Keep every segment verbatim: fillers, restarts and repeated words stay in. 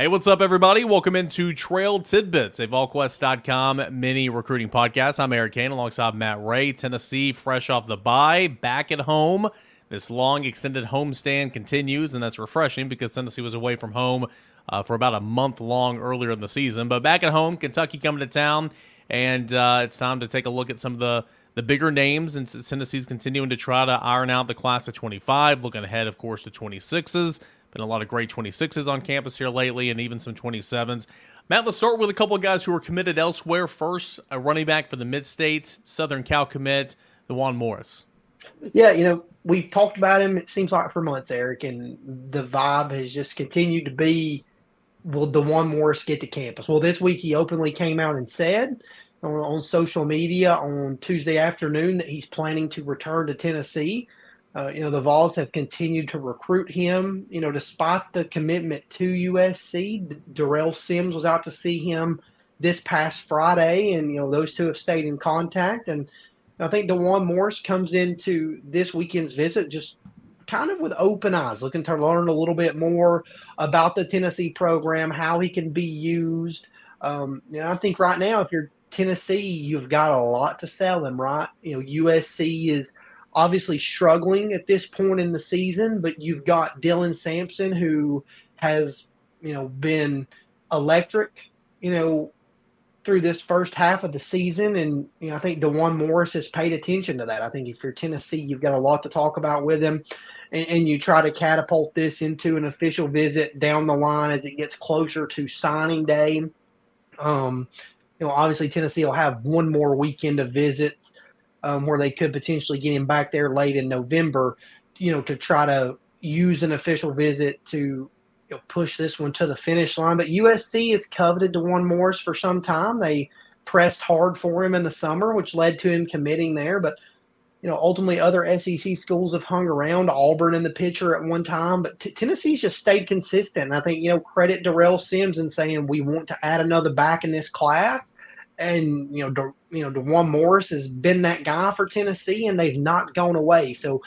Hey, what's up, everybody? Welcome into Trail Tidbits, a VolQuest dot com mini recruiting podcast. I'm Eric Kane alongside Matt Ray. Tennessee, fresh off the bye, back at home. This long extended homestand continues, and that's refreshing because Tennessee was away from home uh, for about a month long earlier in the season. But back at home, Kentucky coming to town, and uh, it's time to take a look at some of the, the bigger names. And Tennessee's continuing to try to iron out the class of twenty-five, looking ahead, of course, to twenty-sixes. Been a lot of great twenty-sixes on campus here lately, and even some twenty-sevens. Matt, let's start with a couple of guys who are committed elsewhere. First, a running back for the Mid-States, Southern Cal commit, DeJuan Morris. Yeah, you know, we've talked about him, it seems like, for months, Eric, and the vibe has just continued to be, will DeJuan Morris get to campus? Well, this week he openly came out and said on, on social media on Tuesday afternoon that he's planning to return to Tennessee. Uh, you know, the Vols have continued to recruit him, you know, despite the commitment to U S C. Darrell Sims was out to see him this past Friday, and, you know, those two have stayed in contact. And I think DeJuan Morris comes into this weekend's visit just kind of with open eyes, looking to learn a little bit more about the Tennessee program, how he can be used. Um, you know, I think right now, if you're Tennessee, you've got a lot to sell him, right? You know, U S C is obviously struggling at this point in the season, but you've got Dylan Sampson, who has, you know, been electric, you know, through this first half of the season. And, you know, I think DeJuan Morris has paid attention to that. I think if you're Tennessee, you've got a lot to talk about with him, and, and you try to catapult this into an official visit down the line as it gets closer to signing day. Um, you know, obviously Tennessee will have one more weekend of visits, Um, where they could potentially get him back there late in November, you know, to try to use an official visit to, you know, push this one to the finish line. But U S C has coveted DeJuan Morris for some time. They pressed hard for him in the summer, which led to him committing there. But, you know, ultimately other S E C schools have hung around, Auburn in the picture at one time. But t- Tennessee's just stayed consistent. And I think, you know, credit Darrell Sims in saying we want to add another back in this class. And, you know, De, you know, DeJuan Morris has been that guy for Tennessee, and they've not gone away. So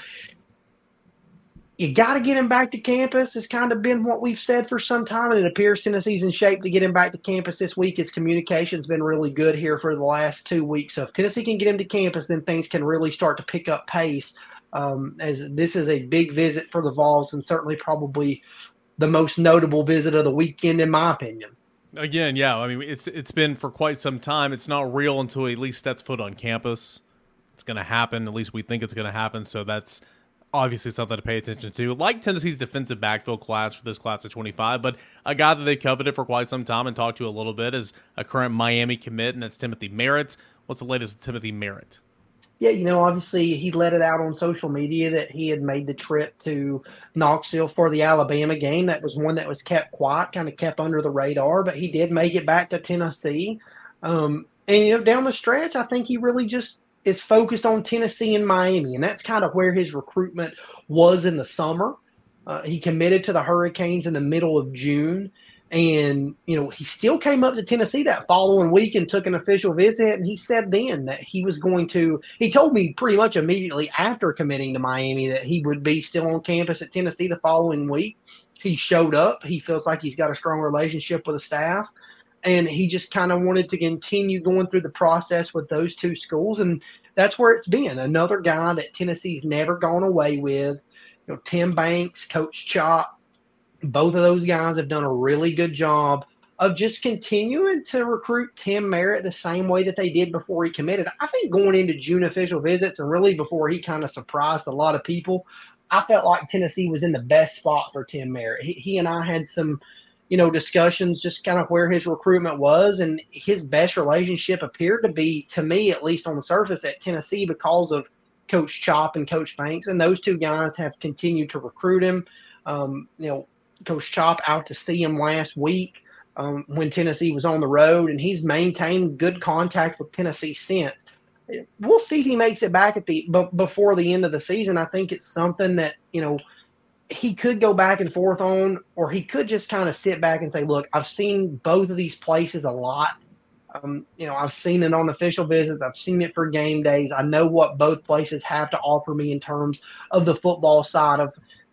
you got to get him back to campus. It's kind of been what we've said for some time, and it appears Tennessee's in shape to get him back to campus this week. His communication's been really good here for the last two weeks. So if Tennessee can get him to campus, then things can really start to pick up pace, um, as this is a big visit for the Vols, and certainly probably the most notable visit of the weekend, in my opinion. Again, yeah, I mean, it's it's been for quite some time. It's not real until he at least sets foot on campus. It's going to happen. At least we think it's going to happen. So that's obviously something to pay attention to. Like Tennessee's defensive backfield class for this class of twenty-five, but a guy that they've coveted for quite some time and talked to a little bit is a current Miami commit, and that's Timothy Merritt. What's the latest with Timothy Merritt? Yeah, you know, obviously he let it out on social media that he had made the trip to Knoxville for the Alabama game. That was one that was kept quiet, kind of kept under the radar, but he did make it back to Tennessee. Um, and, you know, down the stretch, I think he really just is focused on Tennessee and Miami, and that's kind of where his recruitment was in the summer. Uh, he committed to the Hurricanes in the middle of June. And, you know, he still came up to Tennessee that following week and took an official visit. And he said then that he was going to – he told me pretty much immediately after committing to Miami that he would be still on campus at Tennessee the following week. He showed up. He feels like he's got a strong relationship with the staff. And he just kind of wanted to continue going through the process with those two schools. And that's where it's been. Another guy that Tennessee's never gone away with. You know, Tim Banks, Coach Chop. Both of those guys have done a really good job of just continuing to recruit Tim Merritt the same way that they did before he committed. I think going into June official visits and really before he kind of surprised a lot of people, I felt like Tennessee was in the best spot for Tim Merritt. He, he and I had some, you know, discussions just kind of where his recruitment was, and his best relationship appeared to be, to me, at least on the surface, at Tennessee because of Coach Chop and Coach Banks. And those two guys have continued to recruit him. Um, you know, Coach Chop out to see him last week um, when Tennessee was on the road, and he's maintained good contact with Tennessee since. We'll see if he makes it back at the b- before the end of the season. I think it's something that, you know, he could go back and forth on, or he could just kind of sit back and say, look, I've seen both of these places a lot. Um, you know, I've seen it on official visits. I've seen it for game days. I know what both places have to offer me in terms of the football side of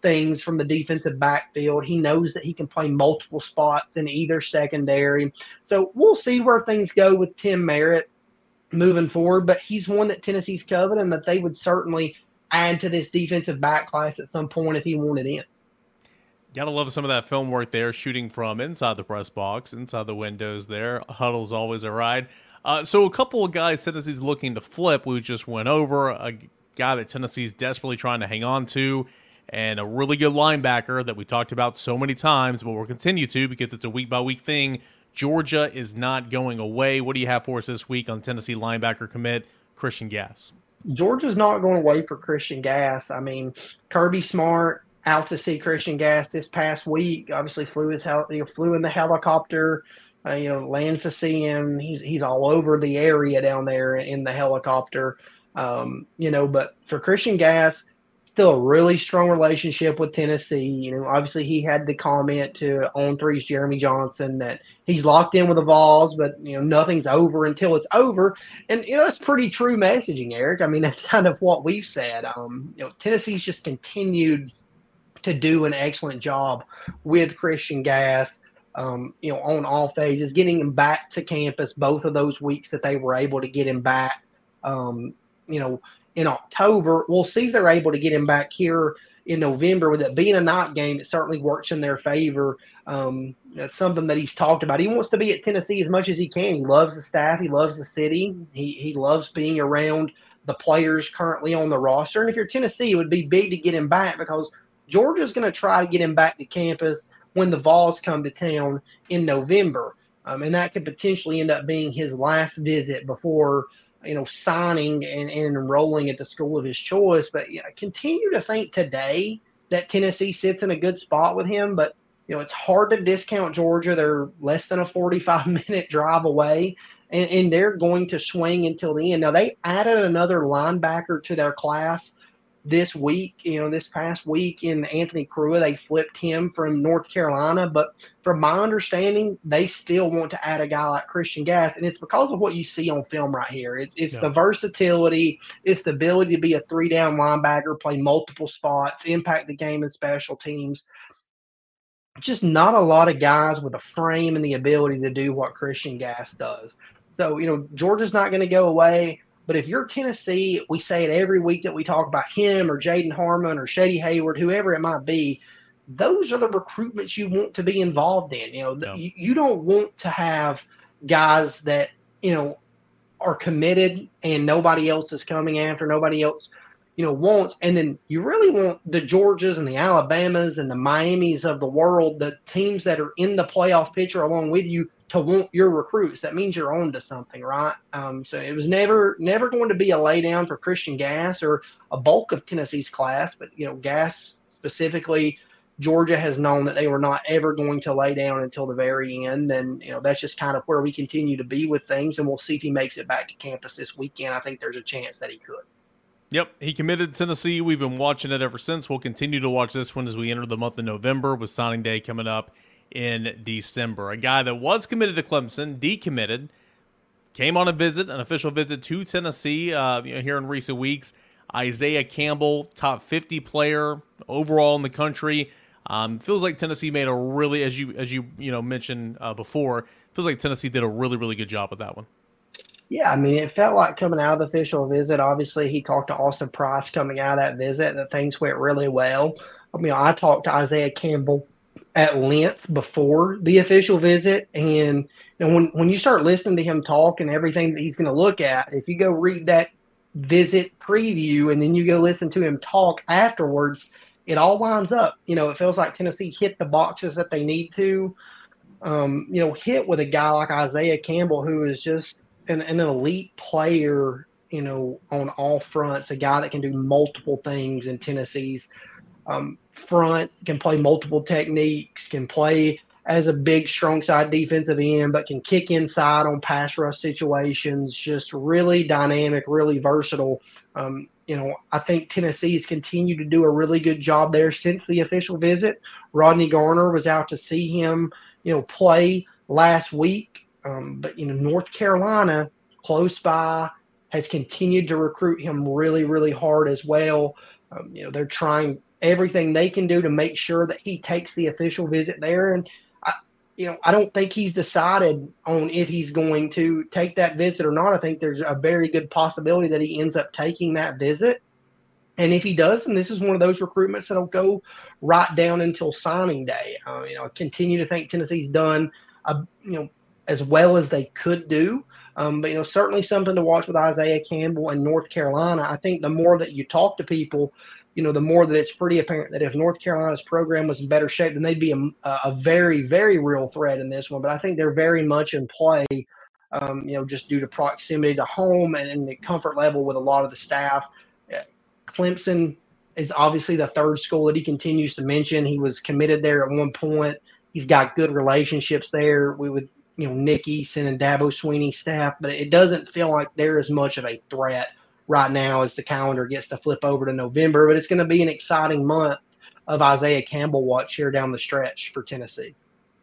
things from the defensive backfield. He knows that he can play multiple spots in either secondary. So we'll see where things go with Tim Merritt moving forward, but he's one that Tennessee's covered and that they would certainly add to this defensive back class at some point if he wanted in. Gotta love some of that film work there, shooting from inside the press box, inside the windows there. Huddle's always a ride. Uh, so a couple of guys Tennessee's looking to flip, we just went over. A guy that Tennessee's desperately trying to hang on to, and a really good linebacker that we talked about so many times, but we'll continue to because it's a week-by-week thing. Georgia is not going away. What do you have for us this week on Tennessee linebacker commit Christian Gass? Georgia's not going away for Christian Gass. I mean, Kirby Smart out to see Christian Gass this past week. Obviously, flew his hel- you know, flew in the helicopter. Uh, you know, lands to see him. He's he's all over the area down there in the helicopter. Um, you know, but for Christian Gass, still a really strong relationship with Tennessee. You know, obviously he had the comment to On Three's Jeremy Johnson that he's locked in with the Vols, but you know nothing's over until it's over. And you know that's pretty true messaging, Eric. I mean that's kind of what we've said. Um, you know, Tennessee's just continued to do an excellent job with Christian Gass. Um, you know, on all phases, getting him back to campus both of those weeks that they were able to get him back. Um, you know, in October, we'll see if they're able to get him back here in November. With it being a night game, it certainly works in their favor. Um, that's something that he's talked about. He wants to be at Tennessee as much as he can. He loves the staff. He loves the city. He he loves being around the players currently on the roster. And if you're Tennessee, it would be big to get him back because Georgia's going to try to get him back to campus when the Vols come to town in November. Um, and that could potentially end up being his last visit before, you know, signing and, and enrolling at the school of his choice. But yeah, continue to think today that Tennessee sits in a good spot with him. But, you know, it's hard to discount Georgia. They're less than a forty-five minute drive away, and, and they're going to swing until the end. Now, they added another linebacker to their class this week, you know, this past week in Anthony Crua. They flipped him from North Carolina. But from my understanding, they still want to add a guy like Christian Gass. And it's because of what you see on film right here. It, it's yeah. the versatility. It's the ability to be a three-down linebacker, play multiple spots, impact the game in special teams. Just not a lot of guys with a frame and the ability to do what Christian Gass does. So, you know, Georgia's not going to go away. But if you're Tennessee, we say it every week that we talk about him or Jaden Harmon or Shady Hayward, whoever it might be, those are the recruitments you want to be involved in. You know, no. you, you don't want to have guys that, you know, are committed and nobody else is coming after, nobody else, you know, wants. And then you really want the Georgias and the Alabamas and the Miamis of the world, the teams that are in the playoff picture along with you, to want your recruits. That means you're on to something, right? Um, so it was never never going to be a laydown for Christian Gass or a bulk of Tennessee's class, but, you know, Gass specifically, Georgia has known that they were not ever going to lay down until the very end. And, you know, that's just kind of where we continue to be with things, and we'll see if he makes it back to campus this weekend. I think there's a chance that he could. Yep, he committed to Tennessee. We've been watching it ever since. We'll continue to watch this one as we enter the month of November with signing day coming up in December. A guy that was committed to Clemson, decommitted, came on a visit, an official visit to Tennessee uh, you know, here in recent weeks. Isaiah Campbell, top fifty player overall in the country. Um, feels like Tennessee made a really, as you as you you know mentioned uh, before, feels like Tennessee did a really really good job with that one. Yeah, I mean, it felt like coming out of the official visit. Obviously, he talked to Austin Price coming out of that visit that things went really well. I mean, I talked to Isaiah Campbell at length before the official visit, and you know, when when you start listening to him talk and everything that he's going to look at, if you go read that visit preview and then you go listen to him talk afterwards, it all lines up. You know, it feels like Tennessee hit the boxes that they need to. Um, you know, hit with a guy like Isaiah Campbell, who is just an, an elite player. You know, on all fronts, a guy that can do multiple things in Tennessee's um, front, can play multiple techniques, can play as a big, strong side defensive end, but can kick inside on pass rush situations. Just really dynamic, really versatile. Um, you know, I think Tennessee has continued to do a really good job there since the official visit. Rodney Garner was out to see him, you know, play last week. Um, but, you know, North Carolina, close by, has continued to recruit him really, really hard as well. Um, you know, they're trying everything they can do to make sure that he takes the official visit there. And I, you know, I don't think he's decided on if he's going to take that visit or not. I think there's a very good possibility that he ends up taking that visit. And if he does, then this is one of those recruitments that'll go right down until signing day. Uh, you know, I continue to think Tennessee's done, uh, you know, as well as they could do. Um, but, you know, certainly something to watch with Isaiah Campbell and North Carolina. I think the more that you talk to people, you know, the more that it's pretty apparent that if North Carolina's program was in better shape, then they'd be a, a very, very real threat in this one. But I think they're very much in play, um, you know, just due to proximity to home and, and the comfort level with a lot of the staff. Clemson is obviously the third school that he continues to mention. He was committed there at one point. He's got good relationships there with, you know, Nick Eason and Dabo Sweeney's staff, but it doesn't feel like they're as much of a threat right now as the calendar gets to flip over to November. But it's going to be an exciting month of Isaiah Campbell watch here down the stretch for Tennessee.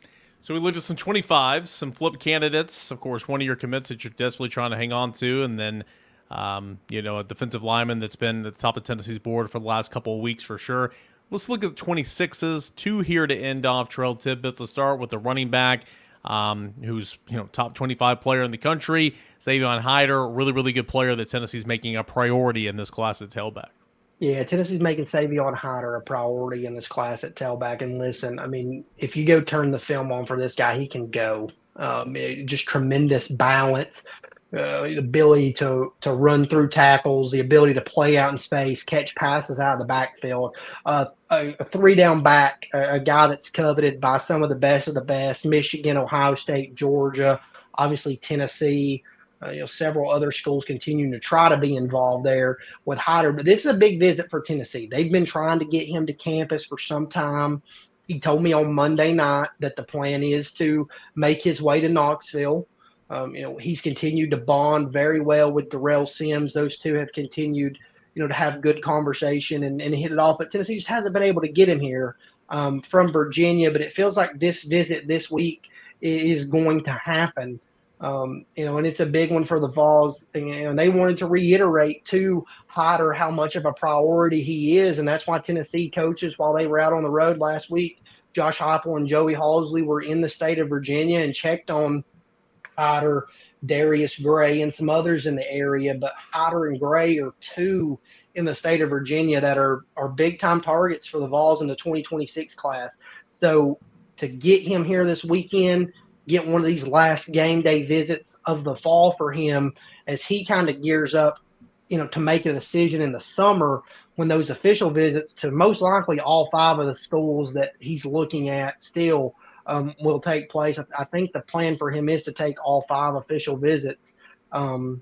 So we looked at some twenty-fives, some flip candidates. Of course, one of your commits that you're desperately trying to hang on to, and then Um, you know, a defensive lineman that's been at the top of Tennessee's board for the last couple of weeks for sure. Let's look at the twenty-sixes, two here to end off trail tidbits. Let's start with the running back, um, who's, you know, top twenty-five player in the country, Savion Hyder, really, really good player that Tennessee's making a priority in this class at tailback. Yeah, Tennessee's making Savion Hyder a priority in this class at tailback. And listen, I mean, if you go turn the film on for this guy, he can go. Um, it, just tremendous balance. Uh, the ability to to run through tackles, the ability to play out in space, catch passes out of the backfield, uh, a, a three-down back, a, a guy that's coveted by some of the best of the best, Michigan, Ohio State, Georgia, obviously Tennessee, uh, you know, several other schools continuing to try to be involved there with Hyder. But this is a big visit for Tennessee. They've been trying to get him to campus for some time. He told me on Monday night that the plan is to make his way to Knoxville. Um, you know, he's continued to bond very well with Darrell Sims. Those two have continued, you know, to have good conversation and, and hit it off. But Tennessee just hasn't been able to get him here um, from Virginia. But it feels like this visit this week is going to happen. Um, you know, and it's a big one for the Vols. And they wanted to reiterate to Hyder how much of a priority he is. And that's why Tennessee coaches, while they were out on the road last week, Josh Heupel and Joey Halsley were in the state of Virginia and checked on Hyder, Darius Gray, and some others in the area, but Hyder and Gray are two in the state of Virginia that are are big time targets for the Vols in the twenty twenty-six class. So to get him here this weekend, get one of these last game day visits of the fall for him as he kind of gears up, you know, to make a decision in the summer when those official visits to most likely all five of the schools that he's looking at still Um, will take place. I, I think the plan for him is to take all five official visits. Um,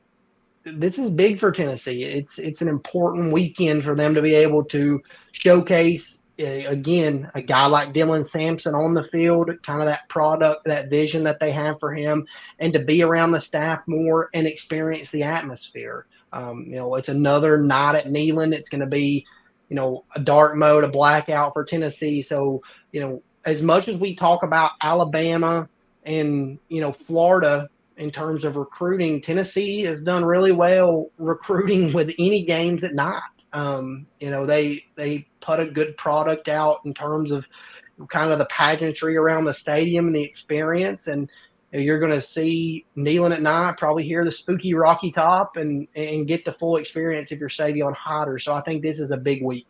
this is big for Tennessee. It's it's an important weekend for them to be able to showcase, uh, again, a guy like Dylan Sampson on the field, kind of that product, that vision that they have for him, and to be around the staff more and experience the atmosphere. Um, you know, it's another night at Neyland. It's going to be, you know, a dark mode, a blackout for Tennessee. So, you know, as much as we talk about Alabama and, you know, Florida in terms of recruiting, Tennessee has done really well recruiting with any games at night. Um, you know, they they put a good product out in terms of kind of the pageantry around the stadium and the experience. And you're going to see Neyland at night, probably hear the spooky Rocky Top and, and get the full experience if you're Savion Hyder. So I think this is a big week.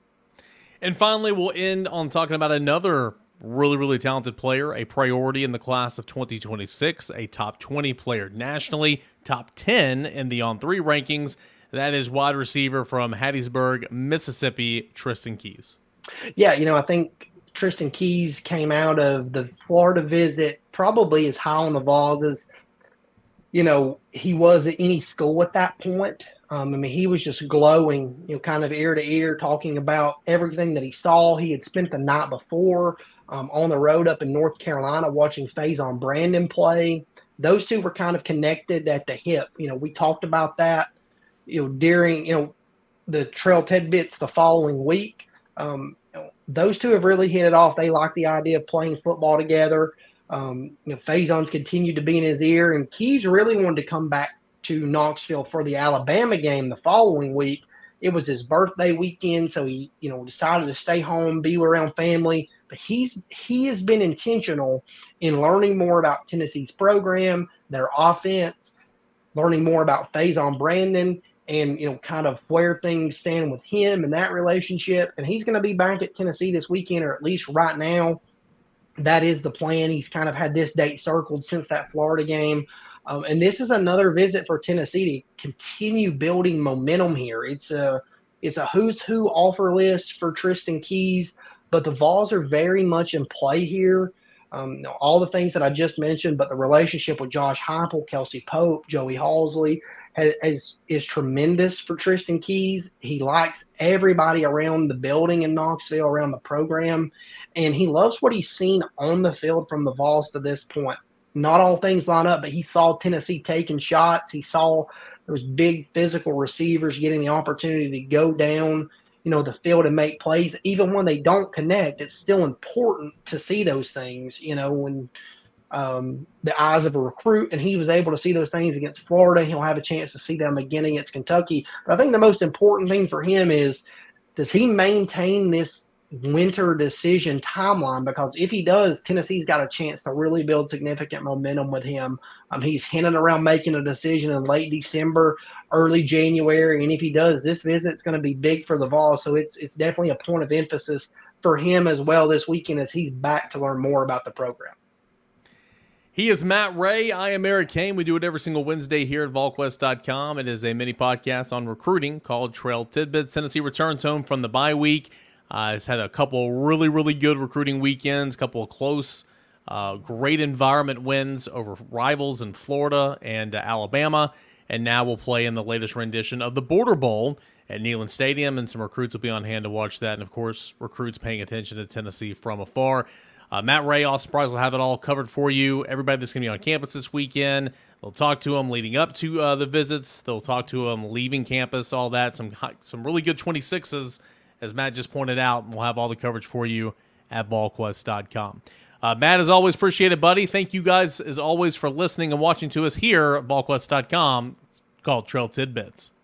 And finally, we'll end on talking about another really, really talented player, a priority in the class of twenty twenty-six, a top twenty player nationally, top ten in the On three rankings. That is wide receiver from Hattiesburg, Mississippi, Tristan Keys. Yeah, you know, I think Tristan Keys came out of the Florida visit probably as high on the Vols as, you know, he was at any school at that point. Um, I mean, he was just glowing, you know, kind of ear to ear, talking about everything that he saw. He had spent the night before um, on the road up in North Carolina watching Faison Brandon play. Those two were kind of connected at the hip. You know, we talked about that, you know, during, you know, the Trail Tidbits the following week. Um, you know, those two have really hit it off. They like the idea of playing football together. Um, you know, Faison's continued to be in his ear, and Keys really wanted to come back to Knoxville for the Alabama game the following week. It was his birthday weekend, so he, you know, decided to stay home, be around family. But he's he has been intentional in learning more about Tennessee's program, their offense, learning more about Faison Brandon, and, you know, kind of where things stand with him and that relationship. And he's going to be back at Tennessee this weekend, or at least right now, that is the plan. He's kind of had this date circled since that Florida game. Um, and this is another visit for Tennessee to continue building momentum here. It's a it's a who's who offer list for Tristan Keys, but the Vols are very much in play here. Um, you know, all the things that I just mentioned, but the relationship with Josh Heupel, Kelsey Pope, Joey Halsley has, has, is tremendous for Tristan Keys. He likes everybody around the building in Knoxville, around the program, and he loves what he's seen on the field from the Vols to this point. Not all things line up, but he saw Tennessee taking shots. He saw those big physical receivers getting the opportunity to go down, you know, the field and make plays. Even when they don't connect, it's still important to see those things, you know, when um, the eyes of a recruit, and he was able to see those things against Florida. He'll have a chance to see them again against Kentucky. But I think the most important thing for him is, does he maintain this winter decision timeline? Because if he does, Tennessee's got a chance to really build significant momentum with him. Um, he's hinting around making a decision in late December, early January, and if he does, this visit's going to be big for the Vols. So it's it's definitely a point of emphasis for him as well this weekend as he's back to learn more about the program. He is Matt Ray. I am Eric Kane. We do it every single Wednesday here at vol quest dot com. It is a mini podcast on recruiting called Trail Tidbits. Tennessee returns home from the bye week. Uh, it's had a couple really, really good recruiting weekends, a couple of close, uh, great environment wins over rivals in Florida and uh, Alabama. And now we'll play in the latest rendition of the Border Bowl at Neyland Stadium, and some recruits will be on hand to watch that. And, of course, recruits paying attention to Tennessee from afar. Uh, Matt Ray, Austin Price will have it all covered for you. Everybody that's going to be on campus this weekend, they'll talk to them leading up to uh, the visits. They'll talk to them leaving campus, all that. Some some really good twenty-sixes, as Matt just pointed out, and we'll have all the coverage for you at vol quest dot com. Uh, Matt, as always, appreciate it, buddy. Thank you guys, as always, for listening and watching to us here at vol quest dot com. It's called Trail Tidbits.